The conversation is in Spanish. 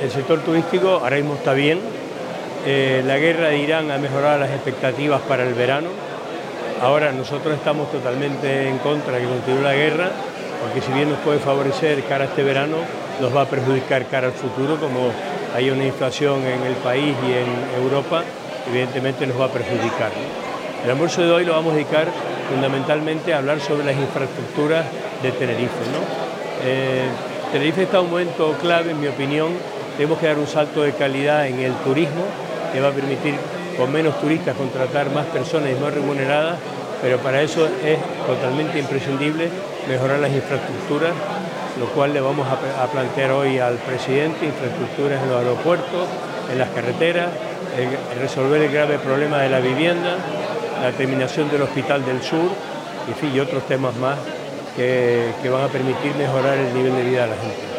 El sector turístico ahora mismo está bien. La guerra de Irán ha mejorado las expectativas para el verano. Ahora nosotros estamos totalmente en contra de que continúe la guerra, porque si bien nos puede favorecer cara a este verano, nos va a perjudicar cara al futuro, como hay una inflación en el país y en Europa, evidentemente nos va a perjudicar, ¿no? El almuerzo de hoy lo vamos a dedicar fundamentalmente a hablar sobre las infraestructuras de Tenerife, ¿no? Tenerife está en un momento clave, en mi opinión. Tenemos que dar un salto de calidad en el turismo, que va a permitir con menos turistas contratar más personas y más remuneradas, pero para eso es totalmente imprescindible mejorar las infraestructuras, lo cual le vamos a plantear hoy al presidente: infraestructuras en los aeropuertos, en las carreteras, resolver el grave problema de la vivienda, la terminación del Hospital del Sur, en fin, y otros temas más que van a permitir mejorar el nivel de vida de la gente.